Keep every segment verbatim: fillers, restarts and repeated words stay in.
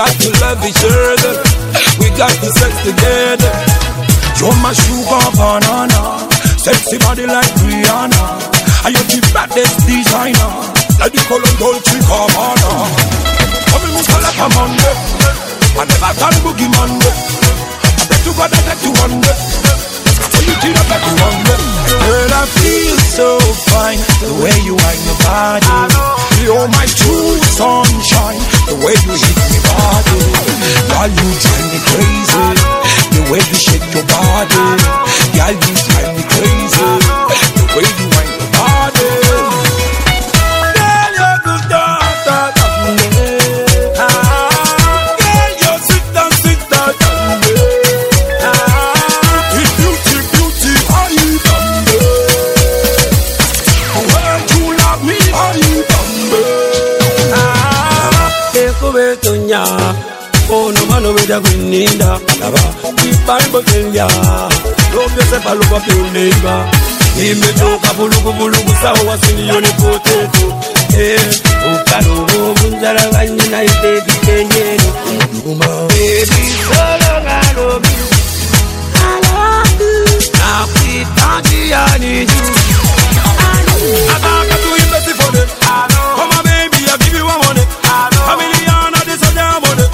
got to love each other. We got to sex together. You're my sugar banana, sexy body like Rihanna. And you keep that this designer, like the color Dolce Gabbana. Come in, call like a Monday. I never done boogie Monday. I bet you got that you wonder. So you did I bet you wonder. Girl, I feel so fine, the way you wind your body. You're my true sunshine, the way you hit me body. Girl, you drive me crazy, the way you shake your body. Girl, you drive me crazy, the way you wind your body. Girl, you're good, da, da, da, ah, girl, you're sweet, da, sweet, da, da, ah, beauty, beauty, how you done? When you love me, how you done? Ah, eko betonya. Oh no man over the window, people bottle ya. Love yourself, I look up your neighbor. He me talk a bulu bulu bulu sawa sini yoni potato. Eh, ukano bunjara wanyi na ite ditenye. Baby, so long I love you, I love you. Now we party, I need you. I got to do it best for them. Come on, baby, I give you one money. A million of this on your money.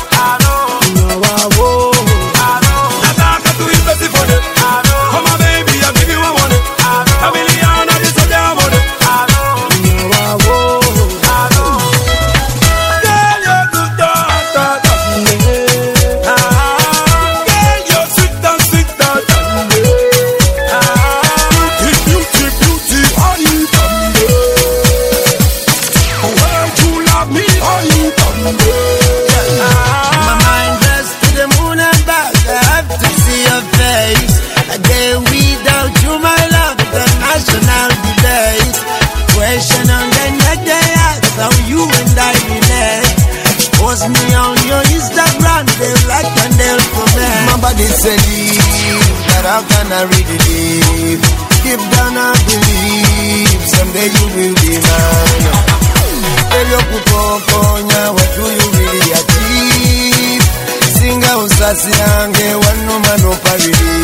It's a leaf that I cannot really live. Deep down I believe someday you will be mine. Tell your kuponya, what do you really achieve? Singa usasi yange, one no man no parity.